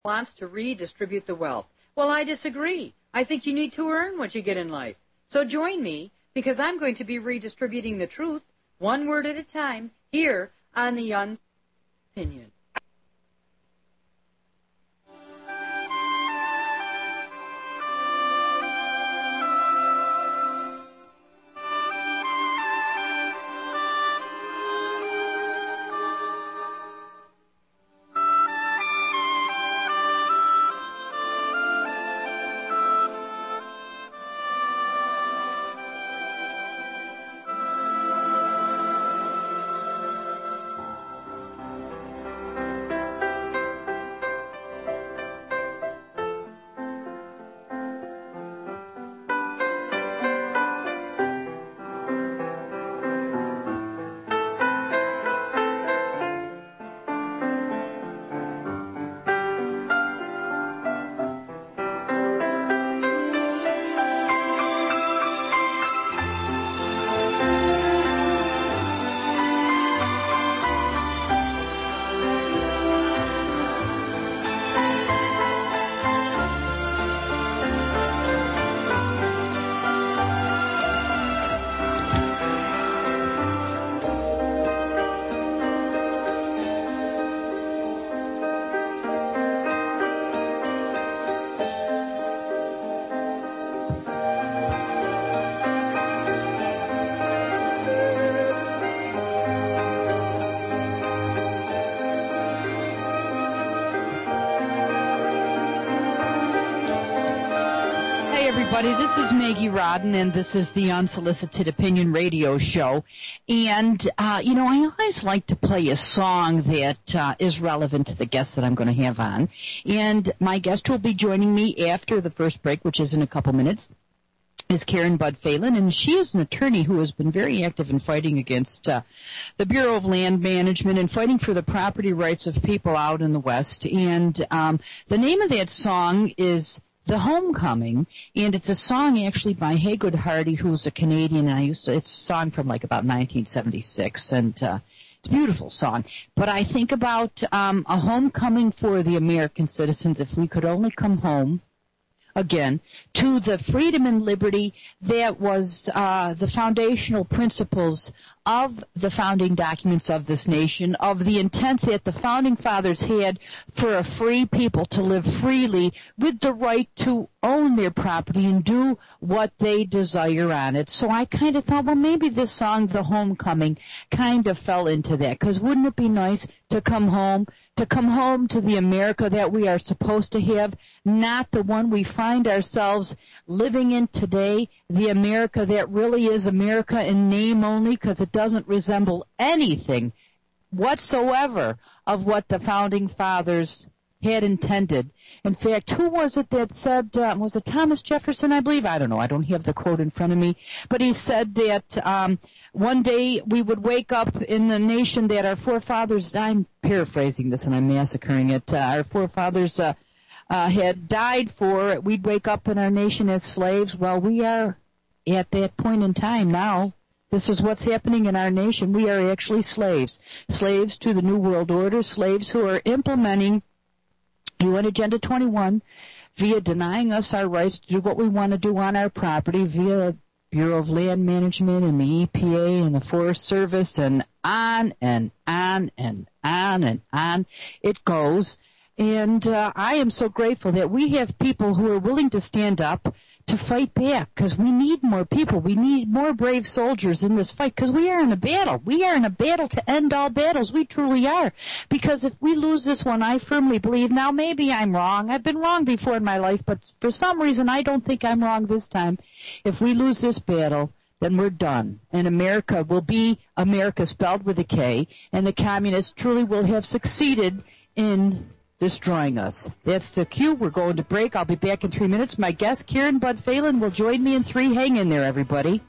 wants to redistribute the wealth. Well, I disagree. I think you need to earn what you get in life. So join me, because I'm going to be redistributing the truth, one word at a time, here on the Opinion. Everybody, this is Maggie Rodden, and this is the Unsolicited Opinion Radio Show. And, I always like to play a song that is relevant to the guest that I'm going to have on. And my guest will be joining me after the first break, which is in a couple minutes, is Karen Bud Phelan, and she is an attorney who has been very active in fighting against the Bureau of Land Management and fighting for the property rights of people out in the West. And the name of that song is The Homecoming, and it's a song actually by Haygood Hardy, who's a Canadian. It's a song from like about 1976, and it's a beautiful song. But I think about a homecoming for the American citizens, if we could only come home again to the freedom and liberty that was the foundational principles of the founding documents of this nation, of the intent that the founding fathers had for a free people to live freely with the right to own their property and do what they desire on it. So I kind of thought, well, maybe this song, The Homecoming, kind of fell into that, because wouldn't it be nice to come home to the America that we are supposed to have, not the one we find ourselves living in today, the America that really is America in name only, because it doesn't resemble anything whatsoever of what the founding fathers had intended. In fact, who was it that said, was it Thomas Jefferson, I believe? I don't know. I don't have the quote in front of me. But he said that one day we would wake up in a nation that our forefathers, I'm paraphrasing this and I'm massacring it, our forefathers had died for. We'd wake up in our nation as slaves. Well, we are at that point in time now. This is what's happening in our nation. We are actually slaves. Slaves to the New World Order, slaves who are implementing UN Agenda 21 via denying us our rights to do what we want to do on our property via Bureau of Land Management and the EPA and the Forest Service, and on and on and on and on it goes. And I am so grateful that we have people who are willing to stand up to fight back, because we need more people. We need more brave soldiers in this fight, because we are in a battle. We are in a battle to end all battles. We truly are. Because if we lose this one, I firmly believe, now maybe I'm wrong. I've been wrong before in my life, but for some reason I don't think I'm wrong this time. If we lose this battle, then we're done. And America will be America spelled with a K, and the communists truly will have succeeded in destroying us. That's the cue. We're going to break. I'll be back in 3 minutes. My guest, Karen Bud Phelan, will join me in 3. Hang in there, everybody.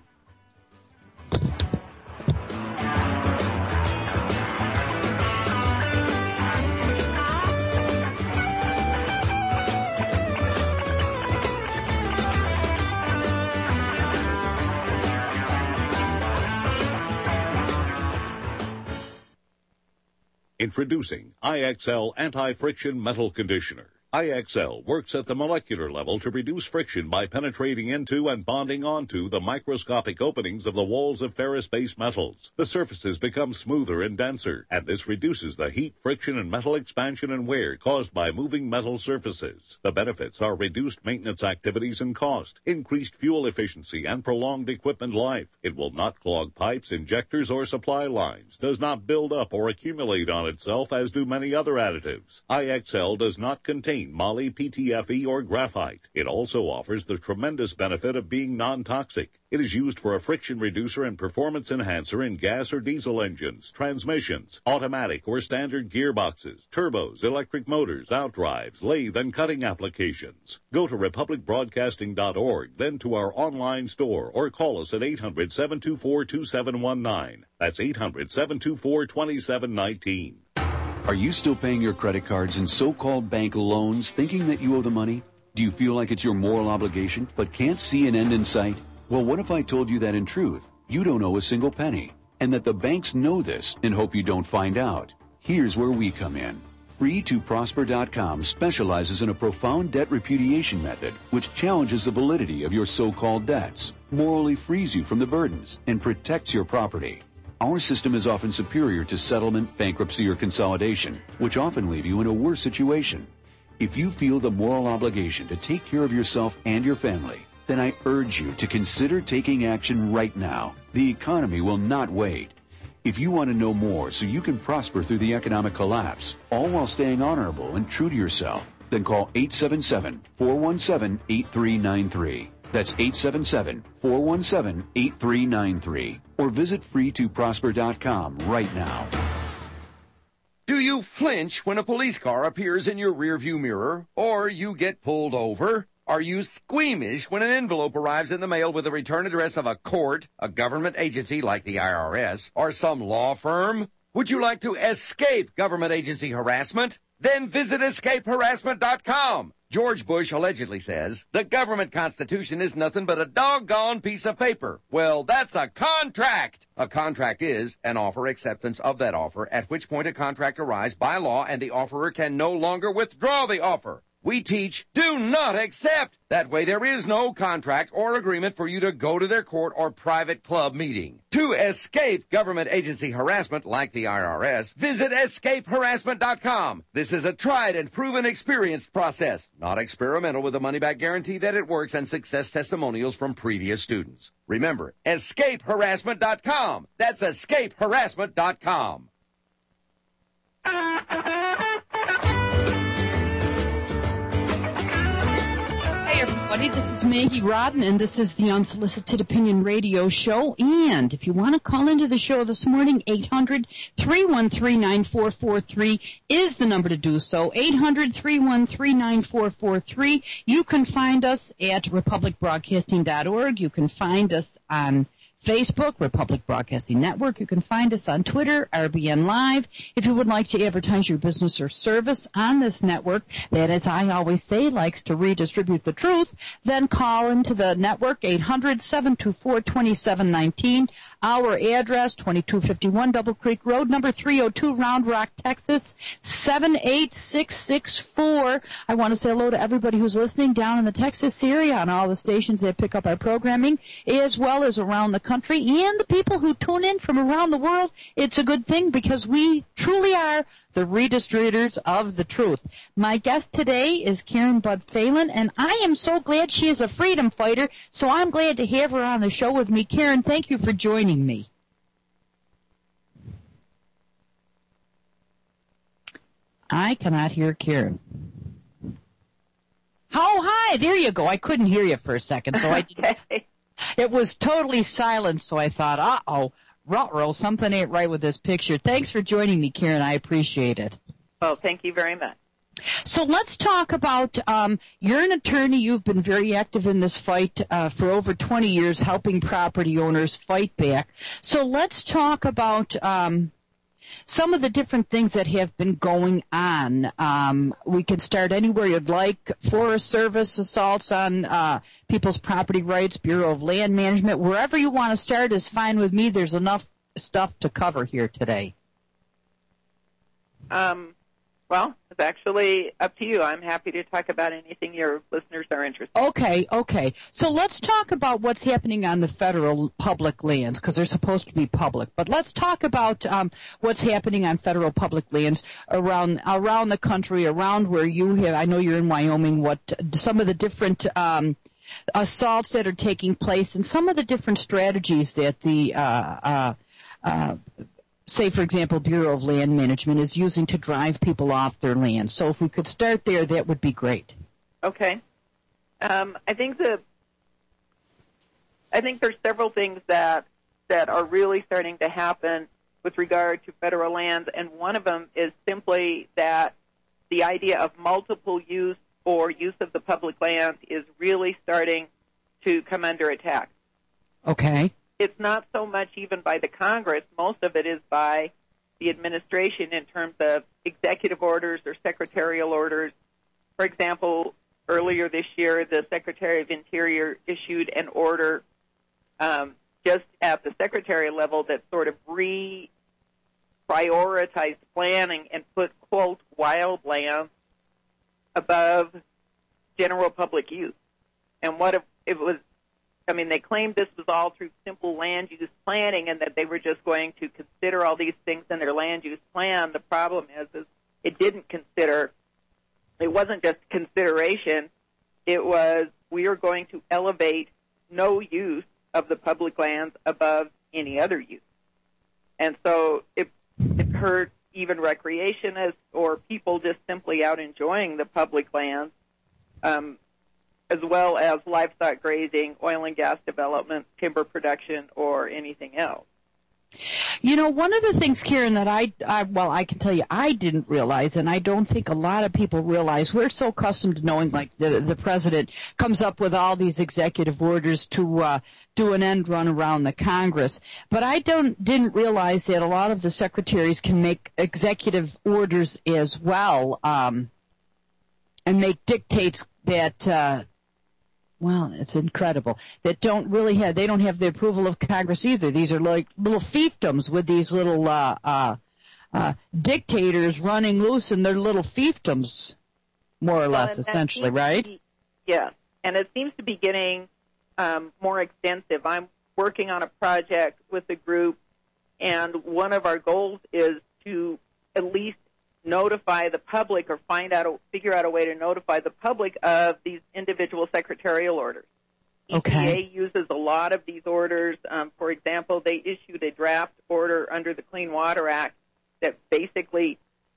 Introducing IXL Anti-Friction Metal Conditioner. IXL works at the molecular level to reduce friction by penetrating into and bonding onto the microscopic openings of the walls of ferrous-based metals. The surfaces become smoother and denser, and this reduces the heat, friction, and metal expansion and wear caused by moving metal surfaces. The benefits are reduced maintenance activities and cost, increased fuel efficiency, and prolonged equipment life. It will not clog pipes, injectors, or supply lines, does not build up or accumulate on itself as do many other additives. IXL does not contain moly, PTFE, or graphite. It also offers the tremendous benefit of being non-toxic. It is used for a friction reducer and performance enhancer in gas or diesel engines, transmissions, automatic or standard gearboxes, turbos, electric motors, outdrives, lathe, and cutting applications. Go to republicbroadcasting.org, then to our online store, or call us at 800-724-2719. That's 800-724-2719. Are you still paying your credit cards and so-called bank loans thinking that you owe the money? Do you feel like it's your moral obligation but can't see an end in sight? Well, what if I told you that in truth, you don't owe a single penny, and that the banks know this and hope you don't find out? Here's where we come in. Free2Prosper.com specializes in a profound debt repudiation method which challenges the validity of your so-called debts, morally frees you from the burdens, and protects your property. Our system is often superior to settlement, bankruptcy, or consolidation, which often leave you in a worse situation. If you feel the moral obligation to take care of yourself and your family, then I urge you to consider taking action right now. The economy will not wait. If you want to know more so you can prosper through the economic collapse, all while staying honorable and true to yourself, then call 877-417-8393. That's 877-417-8393. Or visit free2prosper.com right now. Do you flinch when a police car appears in your rearview mirror, or you get pulled over? Are you squeamish when an envelope arrives in the mail with the return address of a court, a government agency like the IRS, or some law firm? Would you like to escape government agency harassment? Then visit escapeharassment.com. George Bush allegedly says, the government constitution is nothing but a doggone piece of paper. Well, that's a contract. A contract is an offer acceptance of that offer, at which point a contract arrives by law and the offerer can no longer withdraw the offer. We teach, do not accept. That way there is no contract or agreement for you to go to their court or private club meeting. To escape government agency harassment like the IRS, visit escapeharassment.com. This is a tried and proven experienced process, not experimental, with a money-back guarantee that it works and success testimonials from previous students. Remember, escapeharassment.com. That's escapeharassment.com. Everybody, this is Maggie Rodden, and this is the Unsolicited Opinion Radio Show. And if you want to call into the show this morning, 800-313-9443 is the number to do so. 800-313-9443. You can find us at republicbroadcasting.org. You can find us on Facebook, Republic Broadcasting Network. You can find us on Twitter, RBN Live. If you would like to advertise your business or service on this network that, as I always say, likes to redistribute the truth, then call into the network, 800-724-2719. Our address, 2251 Double Creek Road, number 302, Round Rock, Texas, 78664. I want to say hello to everybody who's listening down in the Texas area on all the stations that pick up our programming, as well as around the country, and the people who tune in from around the world. It's a good thing because we truly are the redistributors of the truth. My guest today is Karen Bud Phelan, and I am so glad she is a freedom fighter, so I'm glad to have her on the show with me. Karen, thank you for joining me. I cannot hear Karen. Oh, hi, there you go. I couldn't hear you for a second, so I didn't. It was totally silent, so I thought, ruh-roh, something ain't right with this picture. Thanks for joining me, Karen. I appreciate it. Well, thank you very much. So let's talk about, you're an attorney. You've been very active in this fight for over 20 years, helping property owners fight back. So let's talk about some of the different things that have been going on. We can start anywhere you'd like. Forest Service assaults on people's property rights, Bureau of Land Management. Wherever you want to start is fine with me. There's enough stuff to cover here today. Well, Well, it's actually up to you. I'm happy to talk about anything your listeners are interested in. Okay. So let's talk about what's happening on the federal public lands, because they're supposed to be public. But let's talk about what's happening on federal public lands around the country, around where you have. I know you're in Wyoming. What some of the different assaults that are taking place, and some of the different strategies that the say, for example, Bureau of Land Management is using to drive people off their land. So if we could start there, that would be great. Okay. I think there's several things that are really starting to happen with regard to federal lands, and one of them is simply that the idea of multiple use or use of the public lands is really starting to come under attack. Okay. It's not so much even by the Congress. Most of it is by the administration in terms of executive orders or secretarial orders. For example, earlier this year, the Secretary of Interior issued an order just at the secretarial level that sort of reprioritized planning and put, quote, wildlands above general public use. And what if it was, I mean, they claimed this was all through simple land use planning and that they were just going to consider all these things in their land use plan. The problem is it didn't consider, it wasn't just consideration, it was we are going to elevate no use of the public lands above any other use. And so it hurt even recreationists or people just simply out enjoying the public lands, as well as livestock grazing, oil and gas development, timber production, or anything else. You know, one of the things, Karen, that I can tell you I didn't realize, and I don't think a lot of people realize, we're so accustomed to knowing, like, the president comes up with all these executive orders to do an end run around the Congress. But I didn't realize that a lot of the secretaries can make executive orders as well, and make dictates that well, it's incredible. That don't have the approval of Congress either. These are like little fiefdoms with these little dictators running loose in their little fiefdoms, more or less, essentially, right? Yes, and it seems to be getting more extensive. I'm working on a project with a group, and one of our goals is to at least notify the public or figure out a way to notify the public of these individual secretarial orders. Okay. EPA uses a lot of these orders. For example, they issued a draft order under the Clean Water Act that basically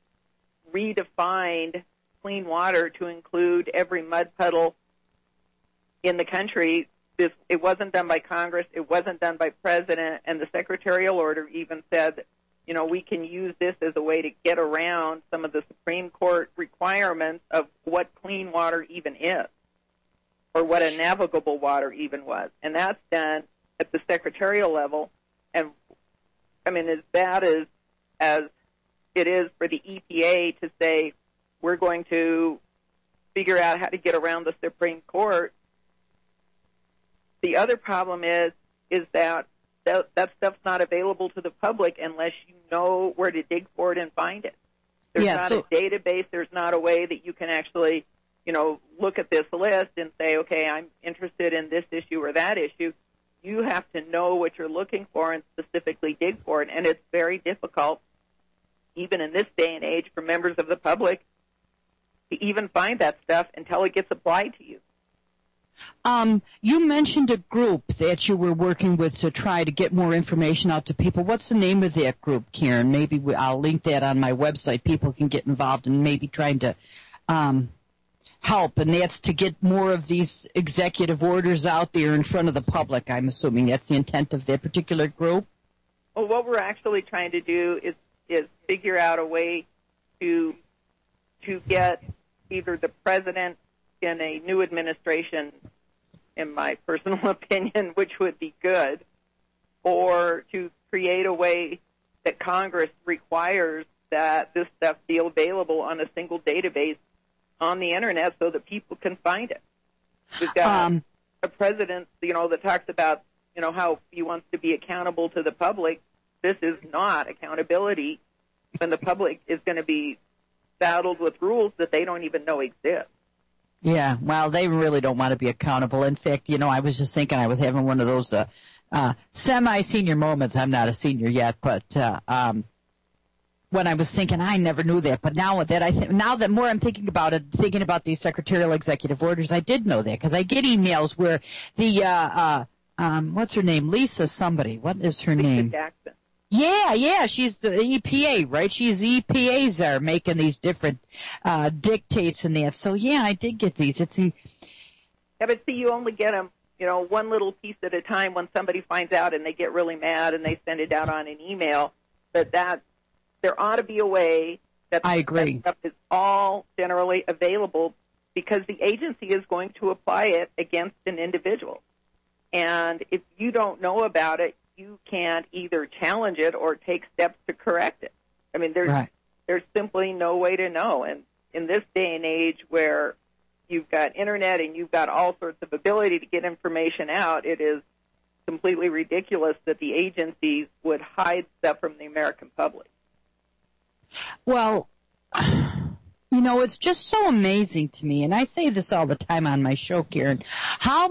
redefined clean water to include every mud puddle in the country. It wasn't done by Congress. It wasn't done by President. And the secretarial order even said, you know, we can use this as a way to get around some of the Supreme Court requirements of what clean water even is, or what a navigable water even was. And that's done at the secretarial level. And, I mean, as bad as it is for the EPA to say, we're going to figure out how to get around the Supreme Court, the other problem is that stuff's not available to the public unless you know where to dig for it and find it. There's not a database. There's not a way that you can actually, you know, look at this list and say, okay, I'm interested in this issue or that issue. You have to know what you're looking for and specifically dig for it. And it's very difficult, even in this day and age, for members of the public to even find that stuff until it gets applied to you. You mentioned a group that you were working with to try to get more information out to people. What's the name of that group, Karen? Maybe I'll link that on my website. People can get involved in maybe trying to help, and that's to get more of these executive orders out there in front of the public. I'm assuming that's the intent of that particular group. Well, what we're actually trying to do is figure out a way to get either the president in a new administration, in my personal opinion, which would be good, or to create a way that Congress requires that this stuff be available on a single database on the Internet so that people can find it. We've got a president, you know, that talks about, you know, how he wants to be accountable to the public. This is not accountability when the public is going to be saddled with rules that they don't even know exist. Yeah, well, they really don't want to be accountable. In fact, I was just thinking I was having one of those semi-senior moments. I'm not a senior yet, but when I was thinking, I never knew that. But now that more I'm thinking about it, thinking about these secretarial executive orders, I did know that because I get emails where the what's her name, Lisa somebody. What is her name? Lisa Jackson. Yeah, she's the EPA, right? She's EPA's are making these different dictates and that. So yeah, I did get these. Yeah, but see, you only get them, one little piece at a time when somebody finds out and they get really mad and they send it out on an email. But there ought to be a way that I agree. That stuff is all generally available because the agency is going to apply it against an individual. And if you don't know about it, you can't either challenge it or take steps to correct it. I mean, there's simply no way to know. And in this day and age where you've got internet and you've got all sorts of ability to get information out, it is completely ridiculous that the agencies would hide stuff from the American public. Well, it's just so amazing to me, and I say this all the time on my show, Karen, how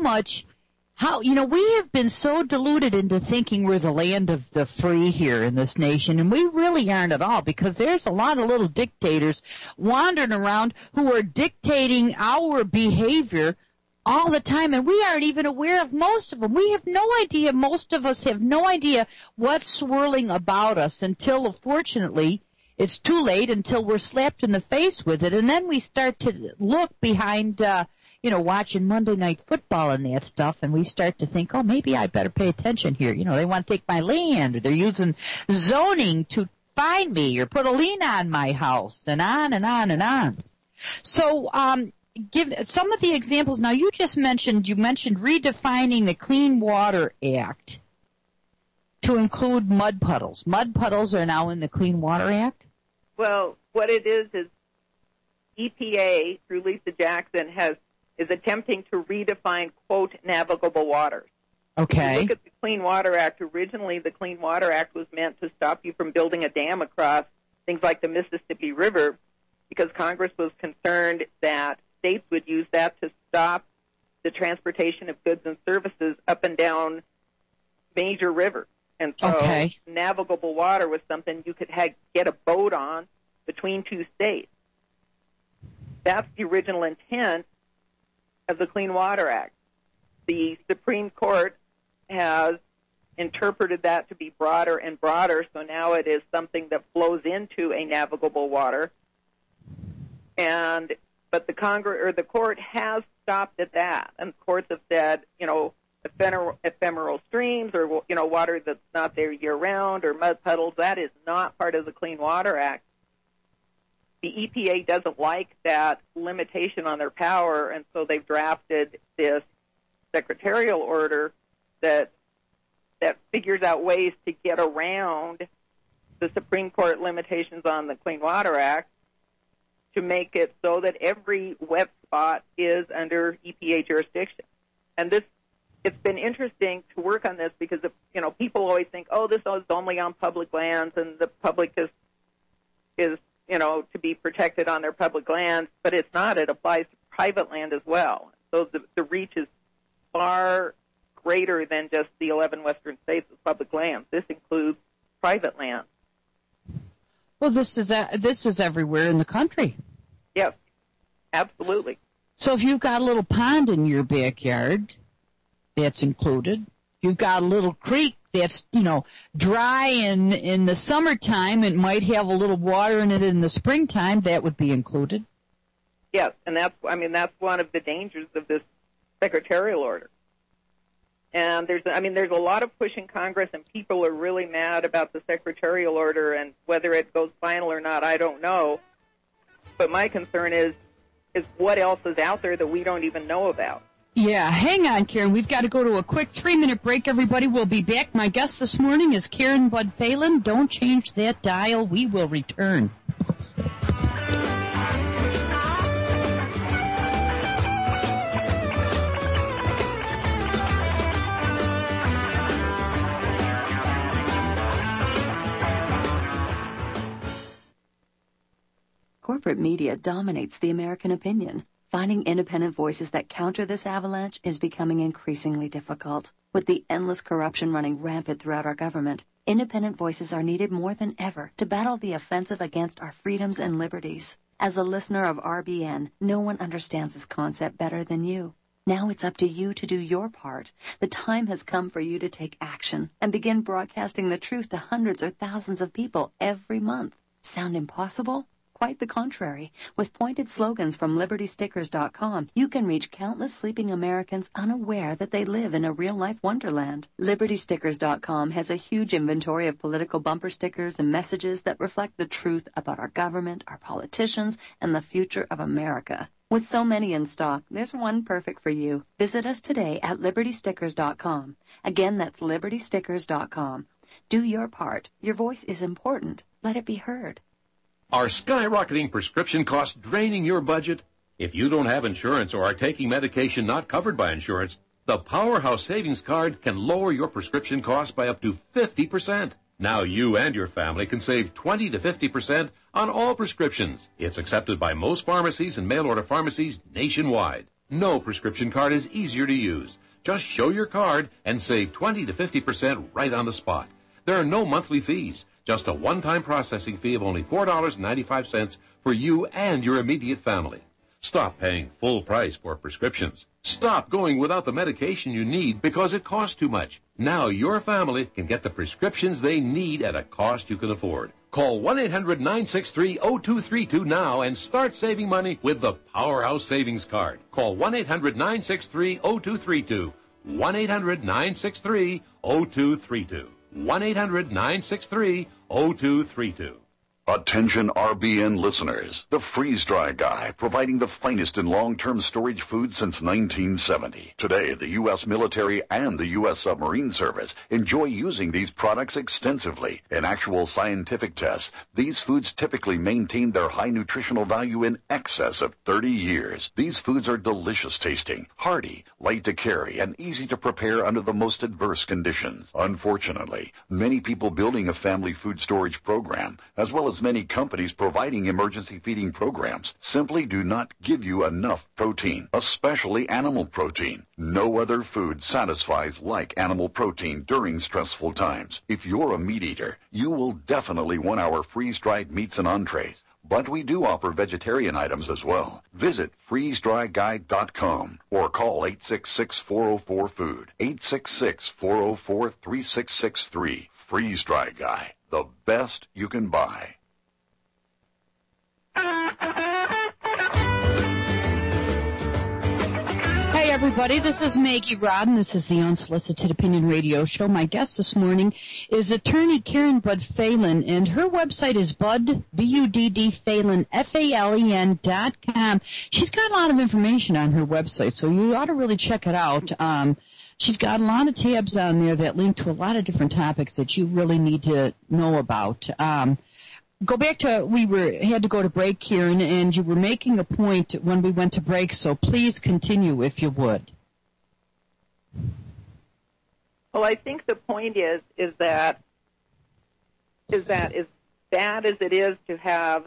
we have been so deluded into thinking we're the land of the free here in this nation, and we really aren't at all, because there's a lot of little dictators wandering around who are dictating our behavior all the time, and we aren't even aware of most of them. We have no idea, most of us have no idea what's swirling about us until, fortunately, it's too late, until we're slapped in the face with it, and then we start to look behind watching Monday Night Football and that stuff, and we start to think, oh, maybe I better pay attention here. They want to take my land, or they're using zoning to find me, or put a lien on my house, and on and on and on. So, give some of the examples. Now, you mentioned redefining the Clean Water Act to include mud puddles. Mud puddles are now in the Clean Water Act? Well, what it is EPA, through Lisa Jackson, is attempting to redefine, quote, navigable waters. Okay. If you look at the Clean Water Act, originally the Clean Water Act was meant to stop you from building a dam across things like the Mississippi River, because Congress was concerned that states would use that to stop the transportation of goods and services up and down major rivers. And so navigable water was something you could get a boat on between two states. That's the original intent of the Clean Water Act. The Supreme Court has interpreted that to be broader and broader, so now it is something that flows into a navigable water. But the court has stopped at that, and courts have said, ephemeral streams or water that's not there year round, or mud puddles, that is not part of the Clean Water Act. The EPA doesn't like that limitation on their power, and so they've drafted this secretarial order that figures out ways to get around the Supreme Court limitations on the Clean Water Act to make it so that every wet spot is under EPA jurisdiction. And it's been interesting to work on this because, people always think, oh, this is only on public lands and the public is to be protected on their public lands, but it's not. It applies to private land as well. So the reach is far greater than just the 11 western states with public lands. This includes private land. Well, this is everywhere in the country. Yes, absolutely. So if you've got a little pond in your backyard, that's included. You've got a little creek that's, dry in the summertime. It might have a little water in it in the springtime. That would be included. Yes, and that's one of the dangers of this secretarial order. And there's a lot of push in Congress, and people are really mad about the secretarial order, and whether it goes final or not, I don't know. But my concern is what else is out there that we don't even know about. Yeah, hang on, Karen. We've got to go to a quick 3-minute break, everybody. We'll be back. My guest this morning is Karen Bud Phelan. Don't change that dial. We will return. Corporate corporate media dominates the American opinion. Finding independent voices that counter this avalanche is becoming increasingly difficult. With the endless corruption running rampant throughout our government, independent voices are needed more than ever to battle the offensive against our freedoms and liberties. As a listener of RBN, no one understands this concept better than you. Now it's up to you to do your part. The time has come for you to take action and begin broadcasting the truth to hundreds or thousands of people every month. Sound impossible? Quite the contrary. With pointed slogans from LibertyStickers.com, you can reach countless sleeping Americans unaware that they live in a real-life wonderland. LibertyStickers.com has a huge inventory of political bumper stickers and messages that reflect the truth about our government, our politicians, and the future of America. With so many in stock, there's one perfect for you. Visit us today at LibertyStickers.com. Again, that's LibertyStickers.com. Do your part. Your voice is important. Let it be heard. Are skyrocketing prescription costs draining your budget? If you don't have insurance or are taking medication not covered by insurance, the Powerhouse Savings Card can lower your prescription costs by up to 50%. Now you and your family can save 20 to 50% on all prescriptions. It's accepted by most pharmacies and mail-order pharmacies nationwide. No prescription card is easier to use. Just show your card and save 20 to 50% right on the spot. There are no monthly fees. Just a one-time processing fee of only $4.95 for you and your immediate family. Stop paying full price for prescriptions. Stop going without the medication you need because it costs too much. Now your family can get the prescriptions they need at a cost you can afford. Call 1-800-963-0232 now and start saving money with the Powerhouse Savings Card. Call 1-800-963-0232. 1-800-963-0232. 1-800-963-0232. Attention RBN listeners. The Freeze Dry Guy, providing the finest in long-term storage food since 1970. Today, the U.S. military and the U.S. submarine service enjoy using these products extensively. In actual scientific tests, these foods typically maintain their high nutritional value in excess of 30 years. These foods are delicious tasting, hearty, light to carry, and easy to prepare under the most adverse conditions. Unfortunately, many people building a family food storage program, as well as many companies providing emergency feeding programs, simply do not give you enough protein, especially animal protein. No other food satisfies like animal protein during stressful times. If you're a meat eater, you will definitely want our freeze-dried meats and entrees. But we do offer vegetarian items as well. Visit freezedryguide.com or call 866-404-FOOD, 866-404-3663. Freeze Dry Guy, the best you can buy. Hey everybody, this is Maggie Rodden. This is the Unsolicited Opinion Radio Show. My guest this morning is attorney Karen Budd Phelan, and her website is Budd, B-U-D-D, Phelan, F-A-L-E-N.com. She's got a lot of information on her website, so you ought to really check it out. She's got a lot of tabs on there that link to a lot of different topics that you really need to know about. Go back to, had to go to break, Karen, and you were making a point when we went to break, so please continue if you would. Well, I think the point is that as bad as it is to have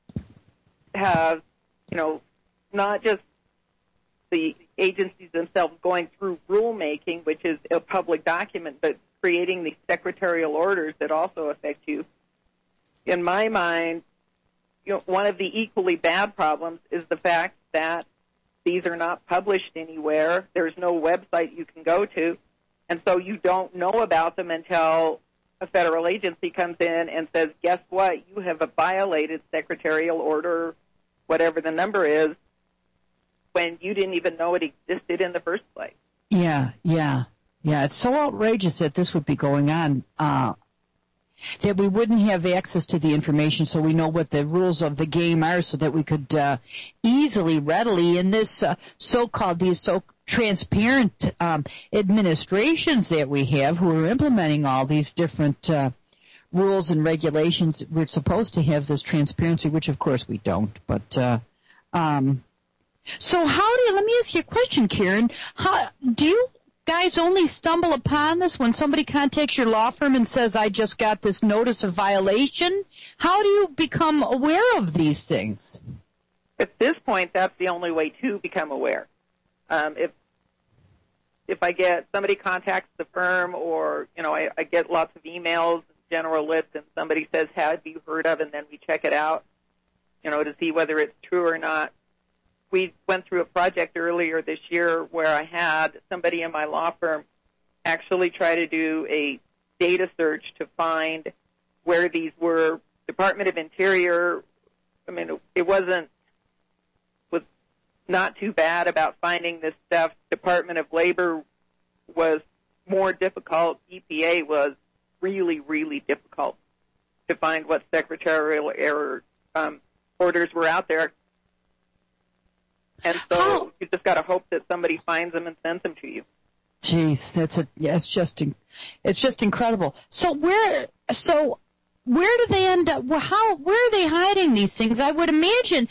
not just the agencies themselves going through rulemaking, which is a public document, but creating these secretarial orders that also affect you. In my mind, one of the equally bad problems is the fact that these are not published anywhere. There's no website you can go to, and so you don't know about them until a federal agency comes in and says, guess what, you have violated secretarial order, whatever the number is, when you didn't even know it existed in the first place. Yeah. It's so outrageous that this would be going on, that we wouldn't have access to the information so we know what the rules of the game are so that we could easily, readily, in this these so transparent administrations that we have who are implementing all these different rules and regulations, we're supposed to have this transparency, which of course we don't. But so let me ask you a question, Karen. guys only stumble upon this when somebody contacts your law firm and says, I just got this notice of violation? How do you become aware of these things? At this point, that's the only way to become aware. If I get somebody contacts the firm, or I get lots of emails, general list, and somebody says, "Have you heard of?" and then we check it out, to see whether it's true or not. We went through a project earlier this year where I had somebody in my law firm actually try to do a data search to find where these were. Department of Interior, it was not too bad about finding this stuff. Department of Labor was more difficult. EPA was really, really difficult to find what secretarial error orders were out there. And so you just got to hope that somebody finds them and sends them to you. Jeez, it's just incredible. So where do they end up? Where are they hiding these things? I would imagine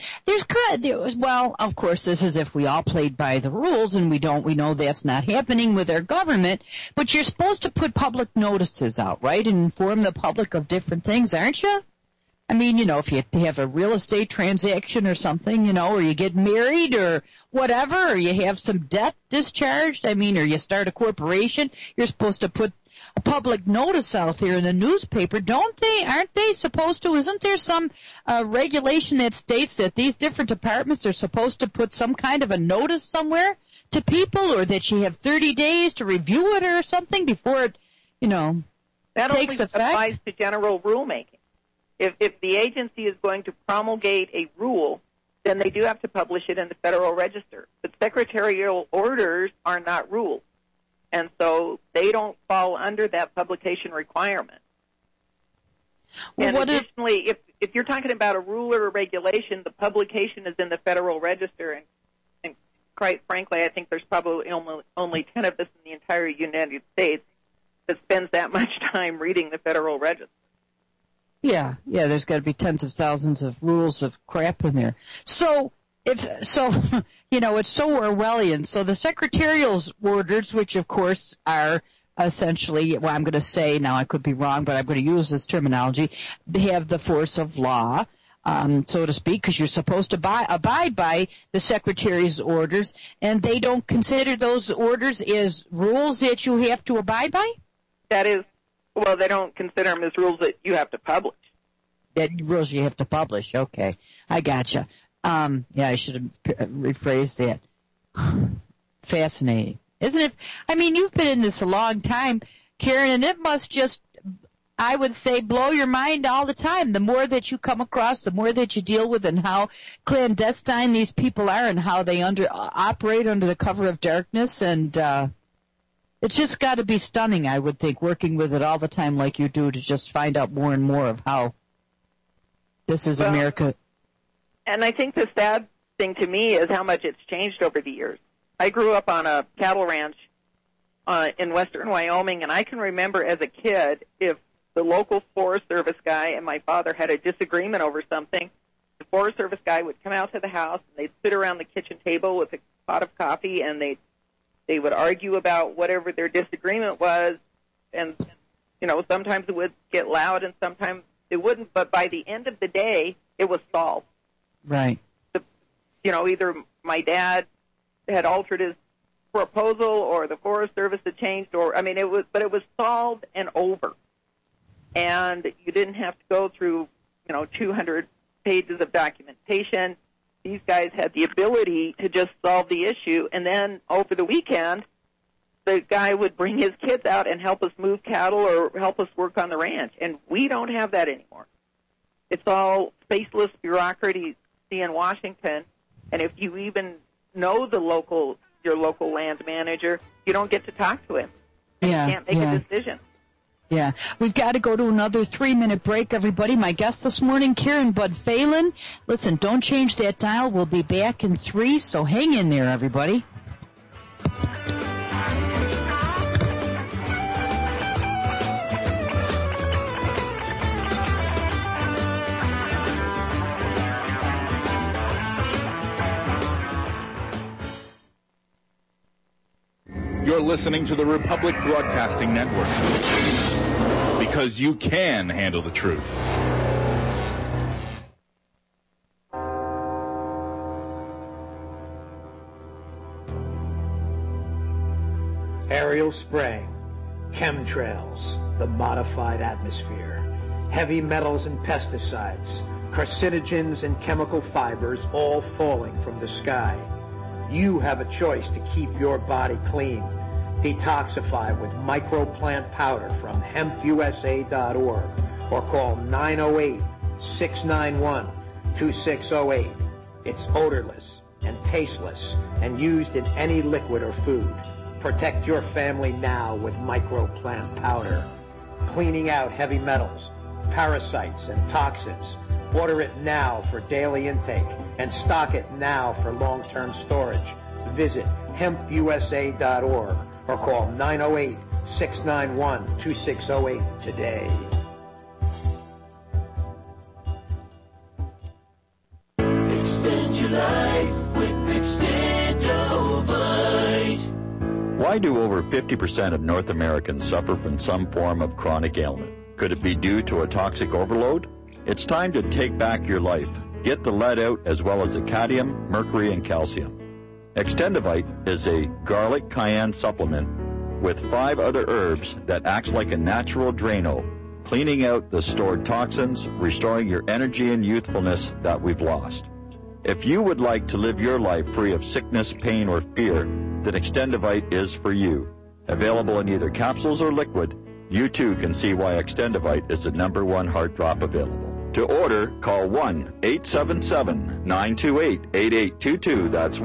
of course, this is if we all played by the rules, and we know that's not happening with our government, but you're supposed to put public notices out, right, and inform the public of different things, aren't you? If you have a real estate transaction or something, or you get married or whatever, or you have some debt discharged, or you start a corporation, you're supposed to put a public notice out there in the newspaper, don't they? Aren't they supposed to? Isn't there some regulation that states that these different departments are supposed to put some kind of a notice somewhere to people, or that you have 30 days to review it or something before it, that takes effect? That only applies to general rulemaking. If the agency is going to promulgate a rule, then they do have to publish it in the Federal Register. But secretarial orders are not rules, and so they don't fall under that publication requirement. Well, and additionally, if you're talking about a rule or a regulation, the publication is in the Federal Register, and quite frankly, I think there's probably only 10 of us in the entire United States that spends that much time reading the Federal Register. Yeah, there's got to be tens of thousands of rules of crap in there. So, it's so Orwellian. So the secretarial orders, which of course are essentially, I'm going to say, now I could be wrong, but I'm going to use this terminology, they have the force of law, so to speak, because you're supposed to abide by the secretary's orders, and they don't consider those orders as rules that you have to abide by? That is, well, they don't consider them as rules that you have to publish. That rules you have to publish. Okay, I gotcha. I should have rephrased that. Fascinating, isn't it? You've been in this a long time, Karen, and it must just, I would say, blow your mind all the time. The more that you come across, the more that you deal with, and how clandestine these people are, and how they operate under the cover of darkness, and it's just got to be stunning, I would think, working with it all the time like you do, to just find out more and more of how this is America. And I think the sad thing to me is how much it's changed over the years. I grew up on a cattle ranch in western Wyoming, and I can remember as a kid, if the local Forest Service guy and my father had a disagreement over something, the Forest Service guy would come out to the house, and they'd sit around the kitchen table with a pot of coffee, and they would argue about whatever their disagreement was, and, sometimes it would get loud and sometimes it wouldn't, but by the end of the day, it was solved. Right. Either my dad had altered his proposal, or the Forest Service had changed, but it was solved and over. And you didn't have to go through, 200 pages of documentation. These guys had the ability to just solve the issue, and then over the weekend, the guy would bring his kids out and help us move cattle or help us work on the ranch, and we don't have that anymore. It's all faceless bureaucracy in Washington, and if you even know your local land manager, you don't get to talk to him. Yeah, you can't make a decision. Yeah, we've got to go to another 3-minute break, everybody. My guest this morning, Karen Bud Phelan. Listen, don't change that dial. We'll be back in 3, so hang in there, everybody. Your You're listening to the Republic Broadcasting Network. Because you can handle the truth. Aerial spraying, chemtrails, the modified atmosphere, heavy metals and pesticides, carcinogens and chemical fibers all falling from the sky. You have a choice to keep your body clean. Detoxify with microplant powder from hempusa.org or call 908-691-2608. It's odorless and tasteless and used in any liquid or food. Protect your family now with microplant powder. Cleaning out heavy metals, parasites, and toxins. Order it now for daily intake and stock it now for long-term storage. Visit hempusa.org or call 908-691-2608 today. Extend your life with Extendovite. Why do over 50% of North Americans suffer from some form of chronic ailment? Could it be due to a toxic overload? It's time to take back your life. Get the lead out as well as the cadmium, mercury, and calcium. Extendovite is a garlic cayenne supplement with 5 other herbs that acts like a natural Drano, cleaning out the stored toxins, restoring your energy and youthfulness that we've lost. If you would like to live your life free of sickness, pain, or fear, then Extendovite is for you. Available in either capsules or liquid, you too can see why Extendovite is the #1 heart drop available. To order, call 1-877-928-8822. That's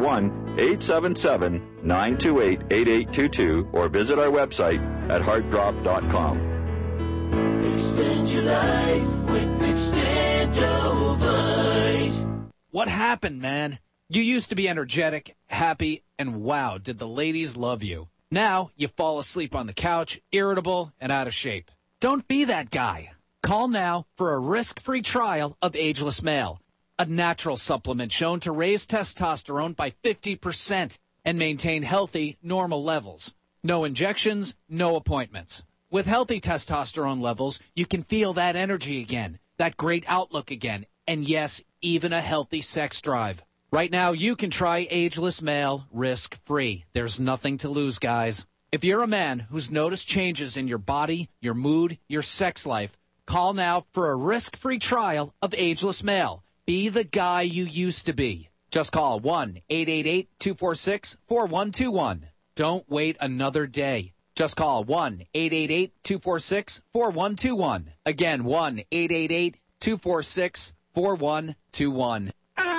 1-877-928-8822, or visit our website at heartdrop.com. Extend your life with Extendovite. What happened, man? You used to be energetic, happy, and wow, did the ladies love you. Now, you fall asleep on the couch, irritable, and out of shape. Don't be that guy. Call now for a risk-free trial of Ageless Male, a natural supplement shown to raise testosterone by 50% and maintain healthy, normal levels. No injections, no appointments. With healthy testosterone levels, you can feel that energy again, that great outlook again, and yes, even a healthy sex drive. Right now, you can try Ageless Male risk-free. There's nothing to lose, guys. If you're a man who's noticed changes in your body, your mood, your sex life, call now for a risk-free trial of Ageless Male. Be the guy you used to be. Just call 1-888-246-4121. Don't wait another day. Just call 1-888-246-4121. Again, 1-888-246-4121.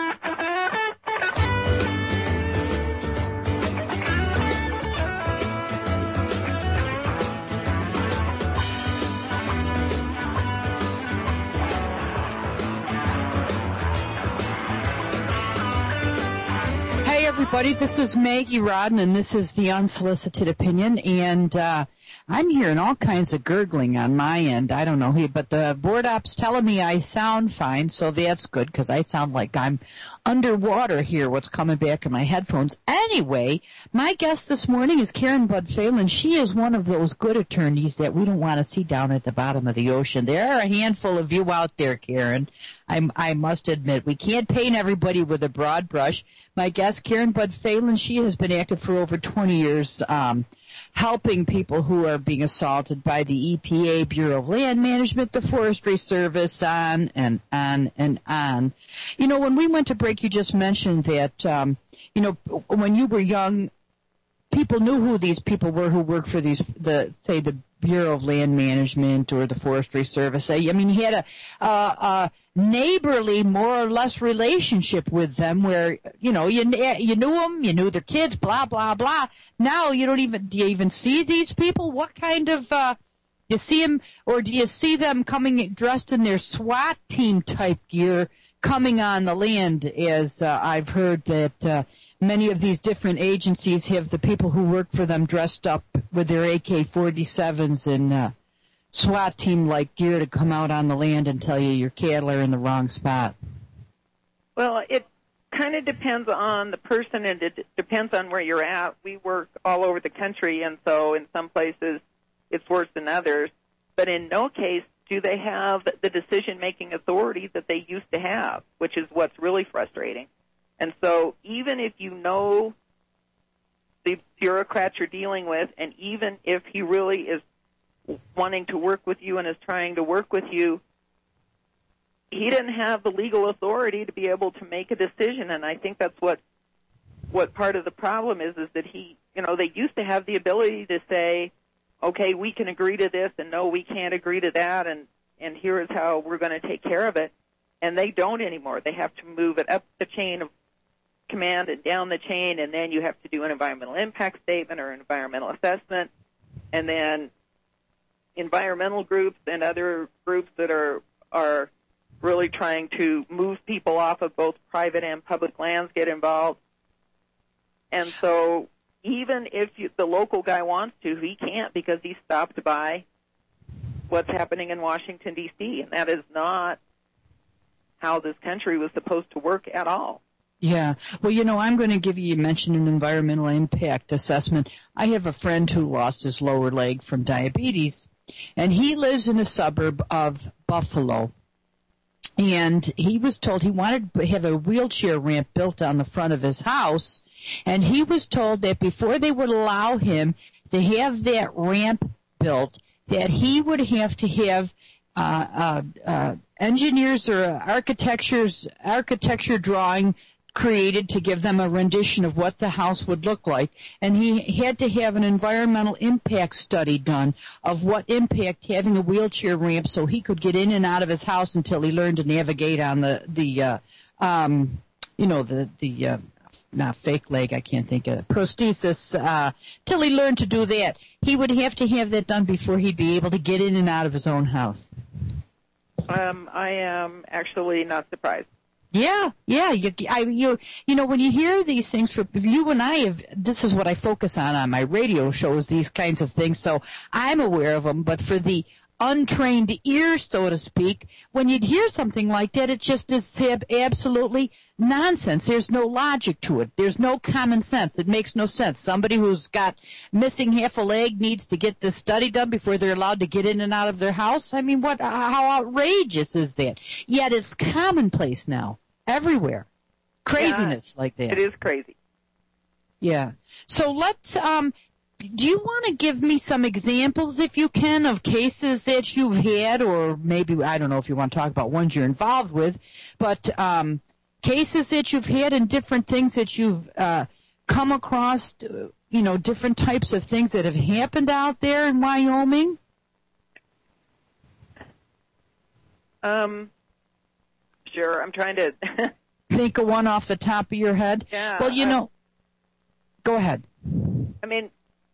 Hey, everybody, this is Maggie Rodden, and this is the Unsolicited Opinion, and I'm hearing all kinds of gurgling on my end. I don't know, but the board op's telling me I sound fine, so that's good, because I sound like I'm underwater here, what's coming back in my headphones. Anyway, my guest this morning is Karen Bud Phelan. She is one of those good attorneys that we don't want to see down at the bottom of the ocean. There are a handful of you out there, Karen. I must admit, we can't paint everybody with a broad brush. My guest, Karen Bud Phelan, she has been active for over 20 years, helping people who are being assaulted by the EPA, Bureau of Land Management, the Forestry Service, on and on and on. You know, when we went to break, you just mentioned that, when you were young, people knew who these people were who worked for the Bureau of Land Management or the Forestry Service. I mean, he had a neighborly, more or less relationship with them where, you knew them, you knew their kids, blah, blah, blah. Now do you even see these people? What kind of, do you see them, or do you see them coming dressed in their SWAT team type gear coming on the land, as I've heard that many of these different agencies have the people who work for them dressed up with their AK-47s and SWAT team-like gear to come out on the land and tell you your cattle are in the wrong spot. Well, kind of depends on the person, and it depends on where you're at. We work all over the country, and so in some places it's worse than others. But in no case do they have the decision-making authority that they used to have, which is what's really frustrating. And so even if you know the bureaucrats you're dealing with, and even if he really is wanting to work with you and is trying to work with you, he didn't have the legal authority to be able to make a decision. And I think that's what part of the problem is that he, they used to have the ability to say, okay, we can agree to this, and no, we can't agree to that, and here is how we're going to take care of it. And they don't anymore. They have to move it up the chain of command and down the chain, and then you have to do an environmental impact statement or an environmental assessment, and then environmental groups and other groups that are really trying to move people off of both private and public lands get involved. And so even if the local guy wants to, he can't because he stopped by what's happening in Washington, D.C., and that is not how this country was supposed to work at all. Yeah. Well, I'm going to give you mentioned an environmental impact assessment. I have a friend who lost his lower leg from diabetes, and he lives in a suburb of Buffalo. And he was told he wanted to have a wheelchair ramp built on the front of his house, and he was told that before they would allow him to have that ramp built, that he would have to have engineers or architecture drawing created to give them a rendition of what the house would look like, and he had to have an environmental impact study done of what impact having a wheelchair ramp so he could get in and out of his house until he learned to navigate on not fake leg, I can't think of it, prosthesis, till he learned to do that. He would have to have that done before he'd be able to get in and out of his own house. I am actually not surprised. Yeah. When you hear these things, for you and I this is what I focus on my radio shows, these kinds of things, so I'm aware of them, but for the untrained ear, so to speak, when you'd hear something like that, it just is absolutely nonsense. There's no logic to it. There's no common sense. It makes no sense. Somebody who's got missing half a leg needs to get this study done before they're allowed to get in and out of their house. I mean, how outrageous is that? Yet it's commonplace now, everywhere. Craziness like that. It is crazy. Yeah. So let's, do you want to give me some examples, if you can, of cases that you've had, or maybe, I don't know if you want to talk about ones you're involved with, but cases that you've had and different things that you've come across, different types of things that have happened out there in Wyoming? Sure. I'm trying to think of one off the top of your head. Yeah. Well, go ahead. I mean,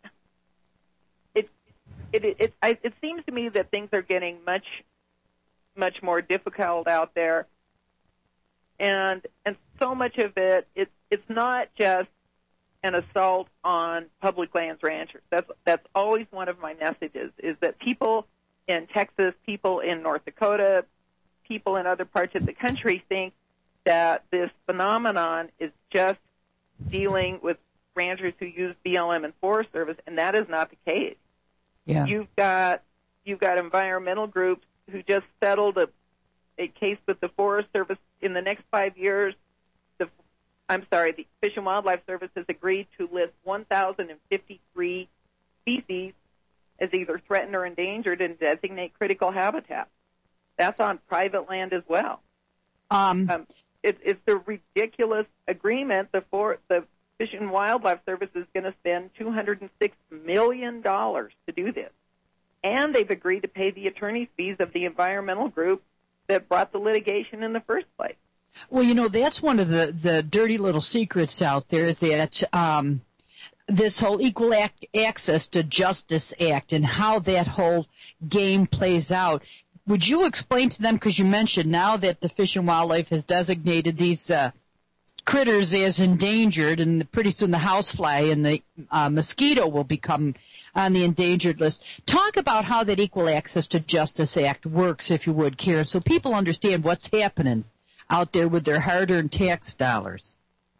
it seems to me that things are getting much more difficult out there, and so much of it's not just an assault on public lands ranchers. That's always one of my messages, is that people in Texas, people in North Dakota, people in other parts of the country think that this phenomenon is just dealing with ranchers who use BLM and Forest Service, and that is not the case. Yeah. You've got environmental groups who just settled a case with the Forest Service. In the next 5 years, the Fish and Wildlife Service has agreed to list 1,053 species as either threatened or endangered and designate critical habitat. That's on private land as well. It's a ridiculous agreement. The Fish and Wildlife Service is going to spend $206 million to do this. And they've agreed to pay the attorney's fees of the environmental group that brought the litigation in the first place. Well, that's one of the dirty little secrets out there, that this whole Equal Access to Justice Act and how that whole game plays out. Would you explain to them, because you mentioned now that the Fish and Wildlife has designated these critters as endangered, and pretty soon the housefly and the mosquito will become on the endangered list. Talk about how that Equal Access to Justice Act works, if you would, Karen, so people understand what's happening out there with their hard-earned tax dollars.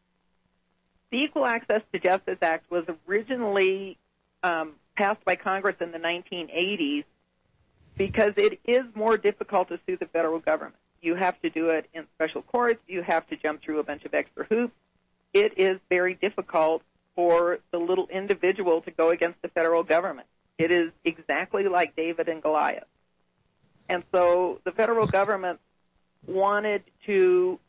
The Equal Access to Justice Act was originally passed by Congress in the 1980s because it is more difficult to sue the federal government. You have to do it in special courts. You have to jump through a bunch of extra hoops. It is very difficult for the little individual to go against the federal government. It is exactly like David and Goliath. And so the federal government wanted to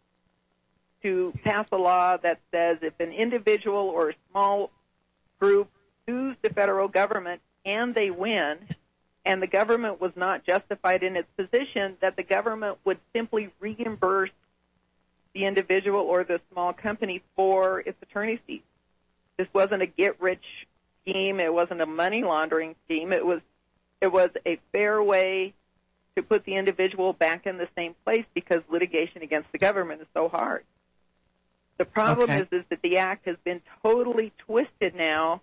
pass a law that says if an individual or a small group sues the federal government and they win, and the government was not justified in its position, that the government would simply reimburse the individual or the small company for its attorney's fees. This wasn't a get-rich scheme. It wasn't a money laundering scheme. It was a fair way to put the individual back in the same place because litigation against the government is so hard. The problem is that the act has been totally twisted now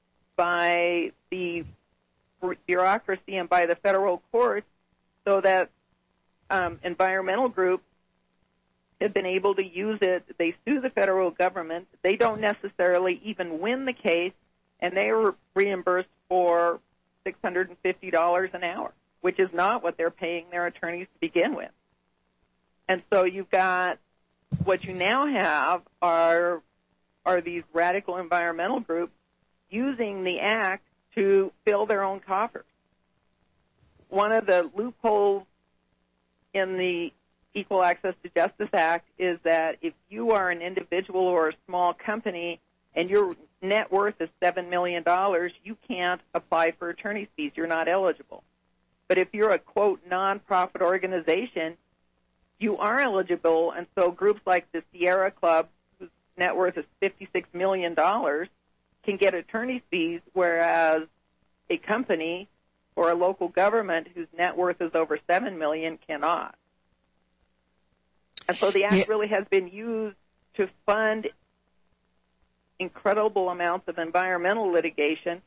by the bureaucracy and by the federal courts so that environmental groups have been able to use it. They sue the federal government. They don't necessarily even win the case, and they are reimbursed for $650 an hour, which is not what they're paying their attorneys to begin with. And so you've got what you now have are these radical environmental groups using the act to fill their own coffers. One of the loopholes in the Equal Access to Justice Act is that if you are an individual or a small company and your net worth is $7 million, you can't apply for attorney's fees. You're not eligible. But if you're a, quote, nonprofit organization, you are eligible, and so groups like the Sierra Club, whose net worth is $56 million, can get attorney's fees, whereas a company or a local government whose net worth is over $7 million cannot. And so the act really has been used to fund incredible amounts of environmental litigation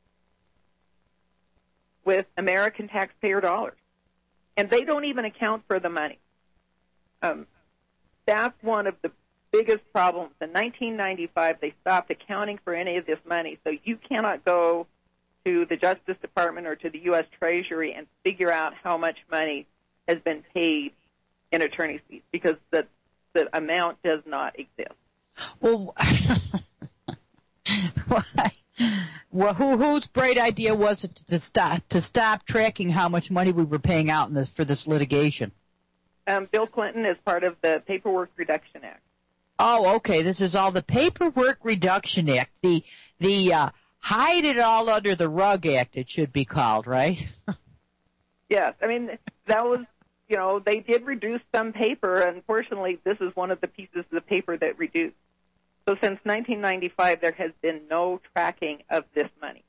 with American taxpayer dollars. And they don't even account for the money. That's one of the biggest problems. In 1995, they stopped accounting for any of this money, so you cannot go to the Justice Department or to the U.S. Treasury and figure out how much money has been paid in attorney's fees because the amount does not exist. Well, well, whose bright idea was it to stop tracking how much money we were paying out for this litigation? Bill Clinton is part of the Paperwork Reduction Act. Oh, okay. This is all the Paperwork Reduction Act, the hide it all under the rug act, it should be called, right? Yes. I mean, that was, they did reduce some paper. Unfortunately, this is one of the pieces of the paper that reduced. So since 1995, there has been no tracking of this money.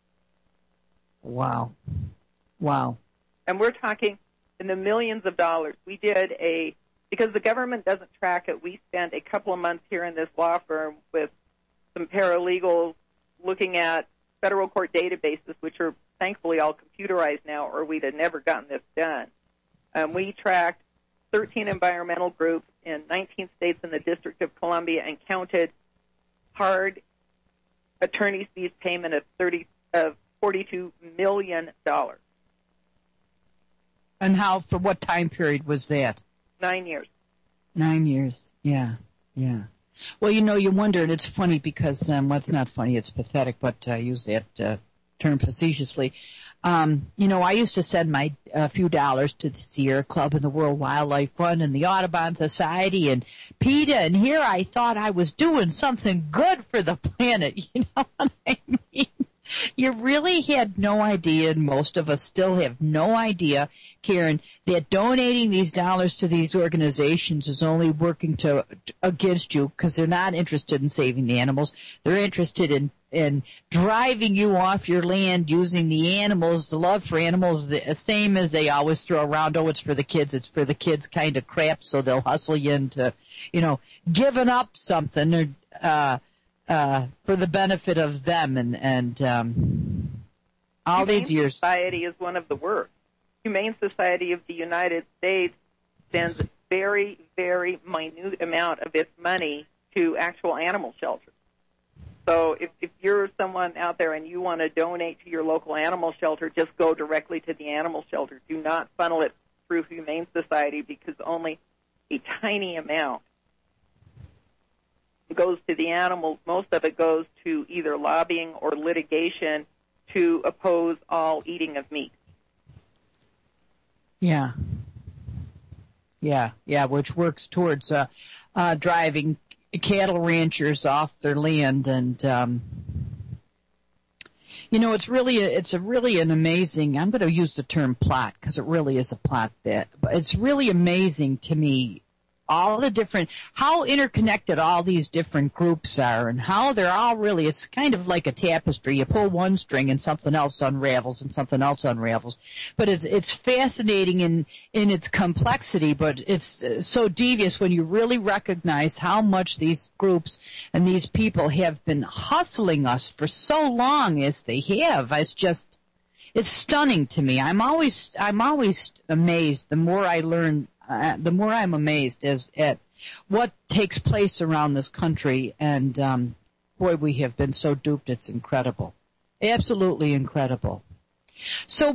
Wow. And we're talking in the millions of dollars. We did because the government doesn't track it, we spent a couple of months here in this law firm with some paralegals looking at federal court databases, which are thankfully all computerized now, or we'd have never gotten this done. We tracked 13 environmental groups in 19 states in the District of Columbia and counted hard attorney's fees payment of $42 million. And for what time period was that? 9 years. 9 years, yeah. Well, you wonder, and it's funny because, well, it's not funny, it's pathetic, but I use that term facetiously. I used to send my few dollars to the Sierra Club and the World Wildlife Fund and the Audubon Society and PETA, and here I thought I was doing something good for the planet. You know what I mean? You really had no idea, and most of us still have no idea, Karen, that donating these dollars to these organizations is only working against you because they're not interested in saving the animals. They're interested in driving you off your land using the animals, the love for animals, the same as they always throw around, it's for the kids kind of crap, so they'll hustle you into, giving up something for the benefit of them and all these years. Humane Society is one of the worst. Humane Society of the United States sends very, very minute amount of its money to actual animal shelters. So if you're someone out there and you want to donate to your local animal shelter, just go directly to the animal shelter. Do not funnel it through Humane Society, because only a tiny amount goes to the animals. Most of it goes to either lobbying or litigation to oppose all eating of meat. Yeah, which works towards driving cattle ranchers off their land, and it's really an amazing. I'm going to use the term plot because it really is a plot. But it's really amazing to me all the different, how interconnected all these different groups are, and how they're all really, it's kind of like a tapestry. You pull one string and something else unravels and something else unravels. But it's fascinating in its complexity, but it's so devious when you really recognize how much these groups and these people have been hustling us for so long as they have. It's stunning to me. I'm always amazed. The more I learn, the more I'm amazed at what takes place around this country. And, boy, we have been so duped. It's incredible. Absolutely incredible. So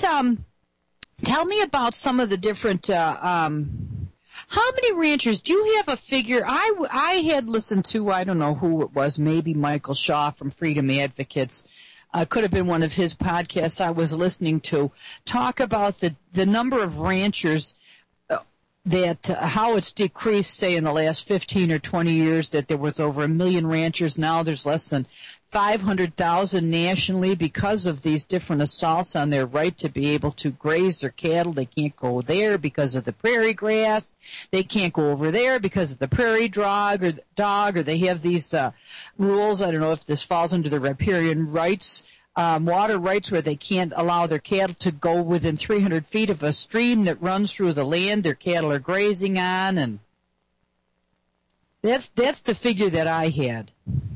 tell me about some of the different, how many ranchers, do you have a figure? I had listened to, I don't know who it was, maybe Michael Shaw from Freedom Advocates. Could have been one of his podcasts I was listening to, talk about the number of ranchers, that how it's decreased, say, in the last 15 or 20 years, that there was over 1 million ranchers. Now there's less than 500,000 nationally because of these different assaults on their right to be able to graze their cattle. They can't go there because of the prairie grass. They can't go over there because of the prairie dog, or they have these rules. I don't know if this falls under the riparian rights, water rights, where they can't allow their cattle to go within 300 feet of a stream that runs through the land their cattle are grazing on, and that's the figure that I had.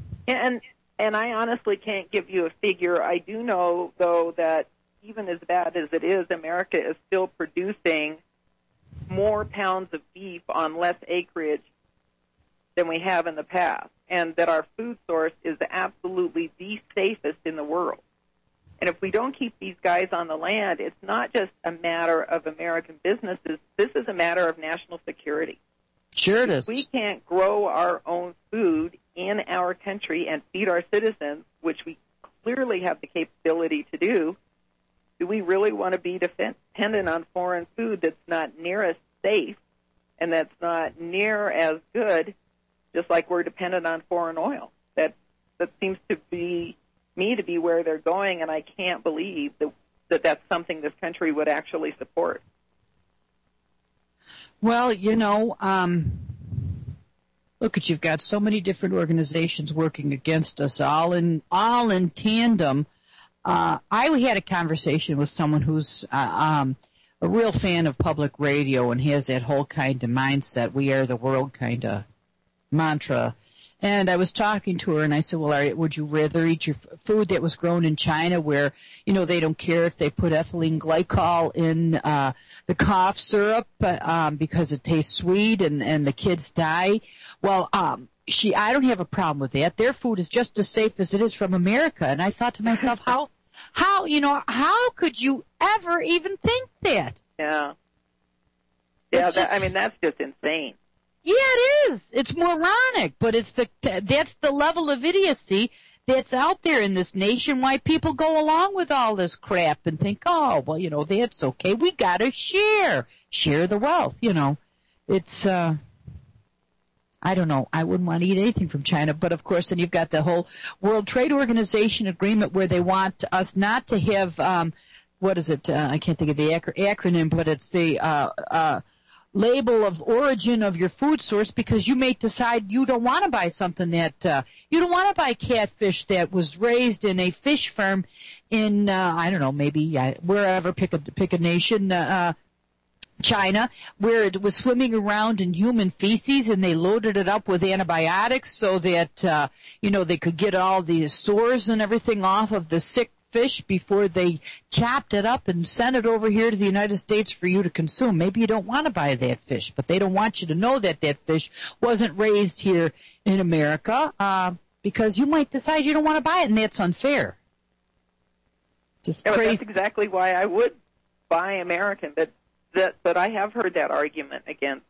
And I honestly can't give you a figure. I do know, though, that even as bad as it is, America is still producing more pounds of beef on less acreage than we have in the past, and that our food source is absolutely the safest in the world. And if we don't keep these guys on the land, it's not just a matter of American businesses. This is a matter of national security. Sure it is. If we can't grow our own food in our country and feed our citizens, which we clearly have the capability to do we really want to be dependent on foreign food that's not near as safe and that's not near as good, just like we're dependent on foreign oil? That seems to be where they're going, and I can't believe that that's something this country would actually support. Well, look at, you've got so many different organizations working against us, all in tandem. I had a conversation with someone who's a real fan of public radio and has that whole kind of mindset, we are the world kind of mantra. And I was talking to her, and I said, well, would you rather eat your food that was grown in China where, they don't care if they put ethylene glycol in the cough syrup because it tastes sweet and the kids die? Well, I don't have a problem with that. Their food is just as safe as it is from America. And I thought to myself, how could you ever even think that? Yeah. That's just insane. Yeah, it is. It's moronic, but that's the level of idiocy that's out there in this nation, why people go along with all this crap and think, oh, well, that's okay. We got to share the wealth, It's, I don't know. I wouldn't want to eat anything from China, but of course, then you've got the whole World Trade Organization agreement where they want us not to have, what is it? I can't think of the acronym, but it's the, label of origin of your food source, because you may decide you don't want to buy something that you don't want to buy catfish that was raised in a fish farm in I don't know, maybe wherever, pick a nation, China, where it was swimming around in human feces and they loaded it up with antibiotics so that they could get all the sores and everything off of the sick fish before they chopped it up and sent it over here to the United States for you to consume. Maybe you don't want to buy that fish, but they don't want you to know that that fish wasn't raised here in America, because you might decide you don't want to buy it, and that's unfair. Just yeah, crazy. That's exactly why I would buy American. But I have heard that argument against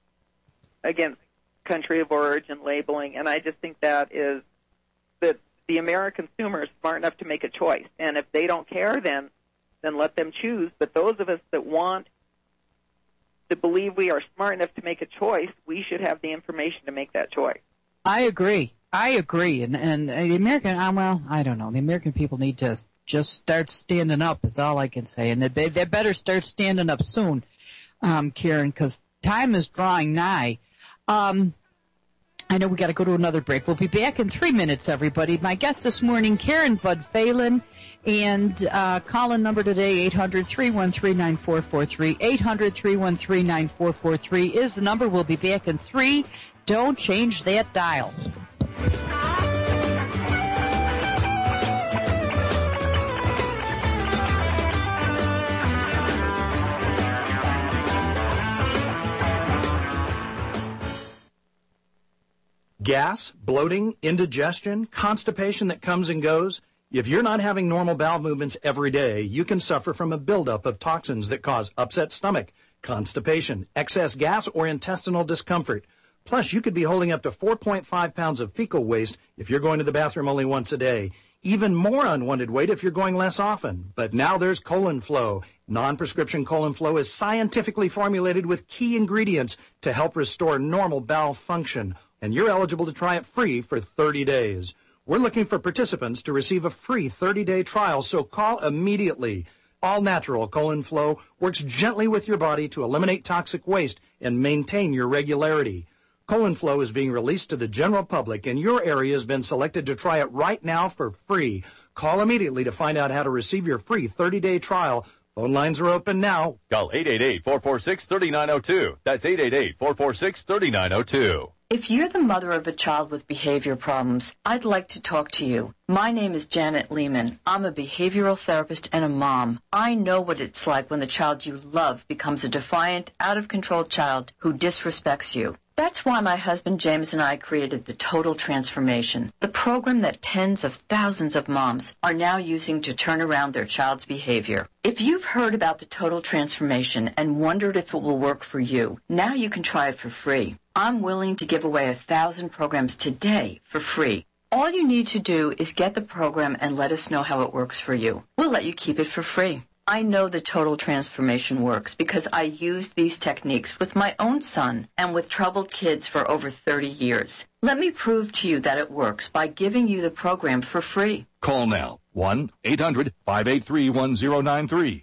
country of origin labeling, and I just think that the American consumer is smart enough to make a choice. And if they don't care, then let them choose. But those of us that want to believe we are smart enough to make a choice, we should have the information to make that choice. I agree. And the American, well, I don't know. The American people need to just start standing up is all I can say. And they better start standing up soon, Karen, because time is drawing nigh. I know we got to go to another break. We'll be back in 3 minutes, everybody. My guest this morning, Karen Bud Phelan, and call-in number today, 800-313-9443. 800-313-9443 is the number. We'll be back in 3. Don't change that dial. Gas, bloating, indigestion, constipation that comes and goes. If you're not having normal bowel movements every day, you can suffer from a buildup of toxins that cause upset stomach, constipation, excess gas, or intestinal discomfort. Plus, you could be holding up to 4.5 pounds of fecal waste if you're going to the bathroom only once a day. Even more unwanted weight if you're going less often. But now there's Colon Flow. Non-prescription Colon Flow is scientifically formulated with key ingredients to help restore normal bowel function. And you're eligible to try it free for 30 days. We're looking for participants to receive a free 30-day trial, so call immediately. All natural Colon Flow works gently with your body to eliminate toxic waste and maintain your regularity. Colon Flow is being released to the general public, and your area has been selected to try it right now for free. Call immediately to find out how to receive your free 30-day trial. Phone lines are open now. Call 888-446-3902. That's 888-446-3902. If you're the mother of a child with behavior problems, I'd like to talk to you. My name is Janet Lehman. I'm a behavioral therapist and a mom. I know what it's like when the child you love becomes a defiant, out-of-control child who disrespects you. That's why my husband James and I created the Total Transformation, the program that tens of thousands of moms are now using to turn around their child's behavior. If you've heard about the Total Transformation and wondered if it will work for you, now you can try it for free. I'm willing to give away 1,000 programs today for free. All you need to do is get the program and let us know how it works for you. We'll let you keep it for free. I know the Total Transformation works because I used these techniques with my own son and with troubled kids for over 30 years. Let me prove to you that it works by giving you the program for free. Call now. 1-800-583-1093.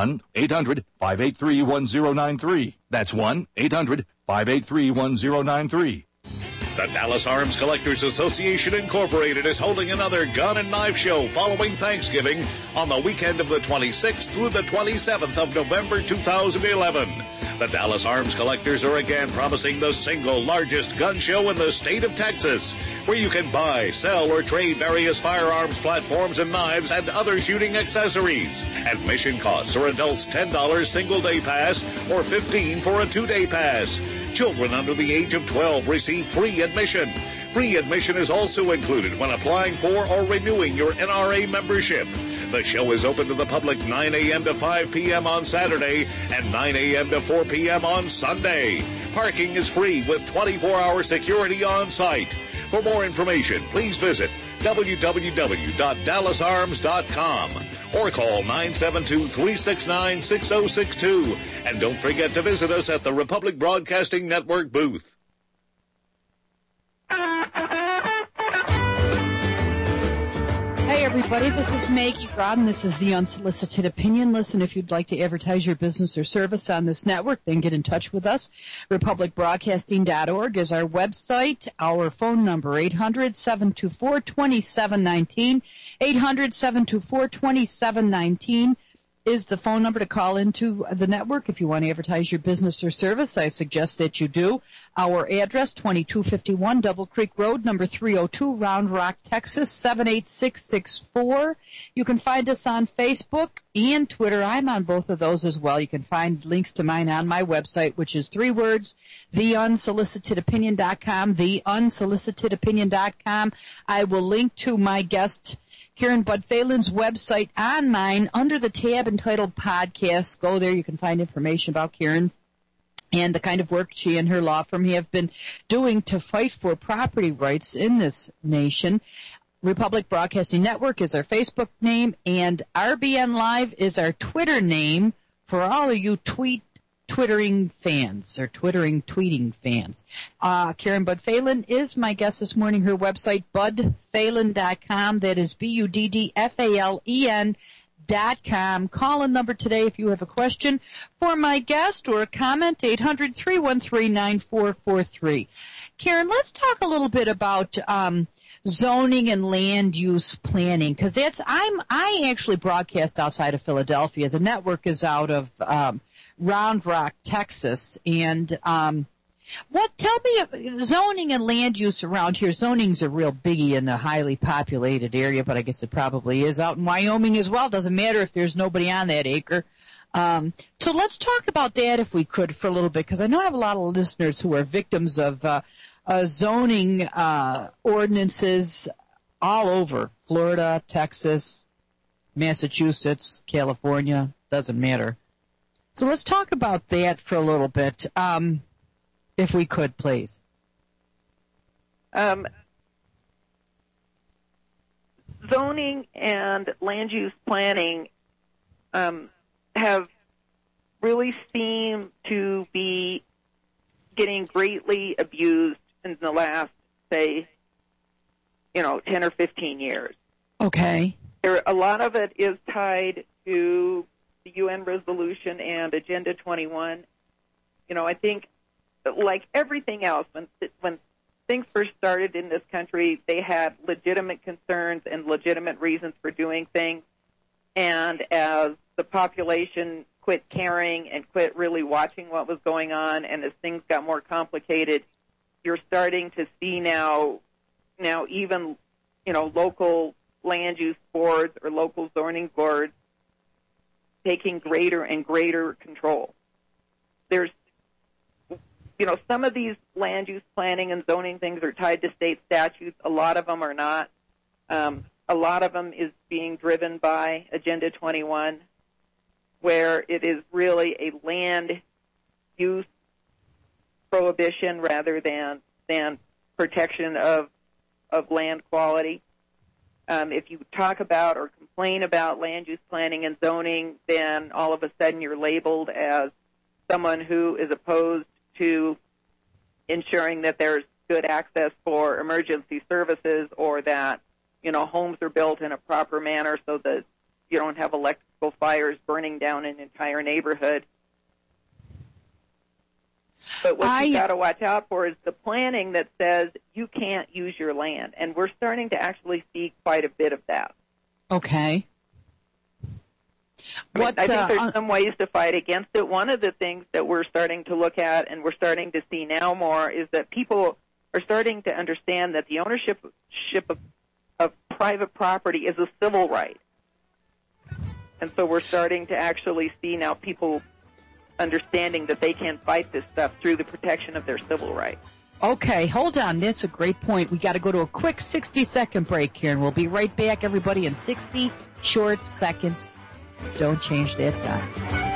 1-800-583-1093. That's 1-800-583-1093. The Dallas Arms Collectors Association Incorporated is holding another gun and knife show following Thanksgiving on the weekend of the 26th through the 27th of November 2011. The Dallas Arms Collectors are again promising the single largest gun show in the state of Texas, where you can buy, sell, or trade various firearms platforms and knives and other shooting accessories. Admission costs are adults $10 single-day pass or $15 for a 2-day pass. Children under the age of 12 receive free admission. Free admission is also included when applying for or renewing your NRA membership. The show is open to the public 9 a.m. to 5 p.m. on Saturday and 9 a.m. to 4 p.m. on Sunday. Parking is free with 24-hour security on site. For more information, please visit www.dallasarms.com or call 972-369-6062. And don't forget to visit us at the Republic Broadcasting Network booth. Hey, everybody, this is Maggie Rodden. This is the Unsolicited Opinion. Listen, if you'd like to advertise your business or service on this network, then get in touch with us. RepublicBroadcasting.org is our website. Our phone number, 800-724-2719, 800-724-2719. is the phone number to call into the network if you want to advertise your business or service. I suggest that you do. Our address, 2251 Double Creek Road, number 302, Round Rock, Texas, 78664. You can find us on Facebook and Twitter. I'm on both of those as well. You can find links to mine on my website, which is 3 words, theunsolicitedopinion.com, theunsolicitedopinion.com. I will link to my guest, Karen Bud Phelan's website on mine under the tab entitled Podcasts. Go there. You can find information about Karen and the kind of work she and her law firm have been doing to fight for property rights in this nation. Republic Broadcasting Network is our Facebook name, and RBN Live is our Twitter name for all of you Twittering fans or tweeting fans. Karen Bud Phelan is my guest this morning. Her website, budphelan.com. That is BUDDFALEN.com. Call-in number today if you have a question for my guest or a comment, 800-313-9443. Karen, let's talk a little bit about zoning and land use planning, because I actually broadcast outside of Philadelphia. The network is out of Round Rock, Texas, and tell me zoning and land use around here. Zoning's a real biggie in a highly populated area, but I guess it probably is out in Wyoming as well. Doesn't matter if there's nobody on that acre. So let's talk about that if we could for a little bit, because I know I have a lot of listeners who are victims of zoning ordinances all over Florida, Texas, Massachusetts, California, doesn't matter. So let's talk about that for a little bit, if we could, please. Zoning and land use planning have really seemed to be getting greatly abused in the last, say, 10 or 15 years. Okay. A lot of it is tied to the UN resolution and Agenda 21. I think, like everything else, when things first started in this country, they had legitimate concerns and legitimate reasons for doing things. And as the population quit caring and quit really watching what was going on, and as things got more complicated, you're starting to see now even, local land use boards or local zoning boards taking greater and greater control. There's, some of these land use planning and zoning things are tied to state statutes. A lot of them are not. A lot of them is being driven by Agenda 21, where it is really a land use prohibition rather than protection of land quality. If you talk about or complain about land use planning and zoning, then all of a sudden you're labeled as someone who is opposed to ensuring that there's good access for emergency services, or that, homes are built in a proper manner so that you don't have electrical fires burning down an entire neighborhood. But what you've got to watch out for is the planning that says you can't use your land. And we're starting to actually see quite a bit of that. Okay. I think there's some ways to fight against it. One of the things that we're starting to look at, and we're starting to see now more, is that people are starting to understand that the ownership of private property is a civil right. And so we're starting to actually see now people understanding that they can fight this stuff through the protection of their civil rights. Okay, hold on. That's a great point. We got to go to a quick 60-second break here, and we'll be right back, everybody, in 60 short seconds. Don't change that dial.